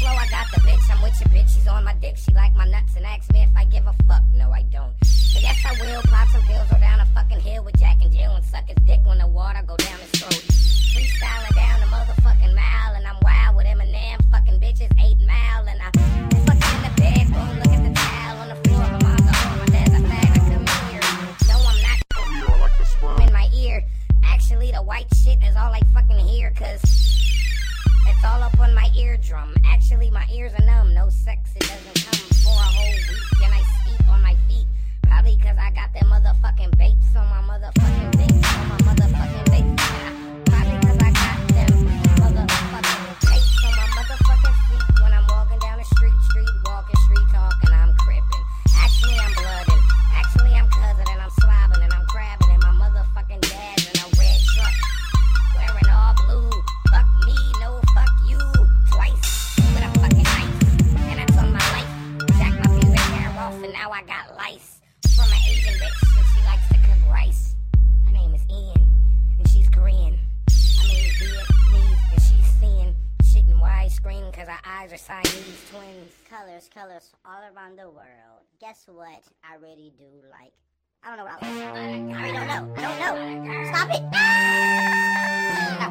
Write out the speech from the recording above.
flow, I got the bitch. I'm with your bitch, she's on my dick. She like my nuts and asks me if I give a fuck. No, I don't. But yes, I will. Pop some pills, go down a fucking hill with Jack and Jill and suck his dick when the water go down his throat. Freestyling down the motherfucking mile, and I'm wild with Eminem. Fucking bitches 8 Mile, and I fuck in the bedroom. Look at the towel on the floor. My mom's a whore, my dad's a fag. I come here. No, I'm not. I like the sperm. In my ear. Actually, the white shit is all I fucking hear, cause it's all up on my eardrum. Actually, my ears are numb. No sex, it doesn't come for a whole week. And I sleep on my feet. Probably cause I got them motherfucking baits on my motherfucking baits. On my motherfucking baits. Probably cause I got them motherfucking baits on my motherfucking feet. When I'm walking down the street walking, street talking, I'm crippin'. Actually, I'm bloodin'. Actually, I'm cousin and I'm slobbing and I'm grabbing and my motherfucking dad's in a red truck. Wearing all blue. Fuck me, no fuck you. Twice. With a fucking knife. And that's on my life. Jack my pubic hair off and now I got lice. From an Asian bitch and she likes to cook rice. Her name is Ian and she's Korean. I mean Vietnamese and she's seeing shit in widescreen cause her eyes are Siamese twins. Colors all around the world. Guess what? I really do like. I don't know what I like. I really don't know. Stop it!